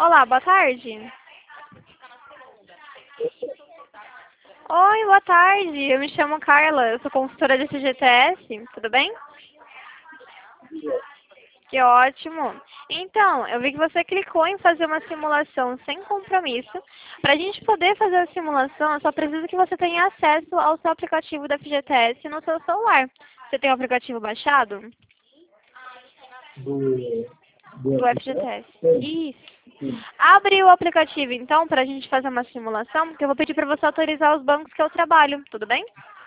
Olá, boa tarde. Oi, boa tarde. Eu me chamo Carla, eu sou consultora de FGTS, tudo bem? Que ótimo. Então, eu vi que você clicou em fazer uma simulação sem compromisso. Para a gente poder fazer a simulação, eu só preciso que você tenha acesso ao seu aplicativo da FGTS no seu celular. Você tem o aplicativo baixado? do, do Do FGTS? FGTS. Tem, Isso. sim. Abre o aplicativo, então, para a gente fazer uma simulação, porque eu vou pedir para você autorizar os bancos que eu trabalho, tudo bem?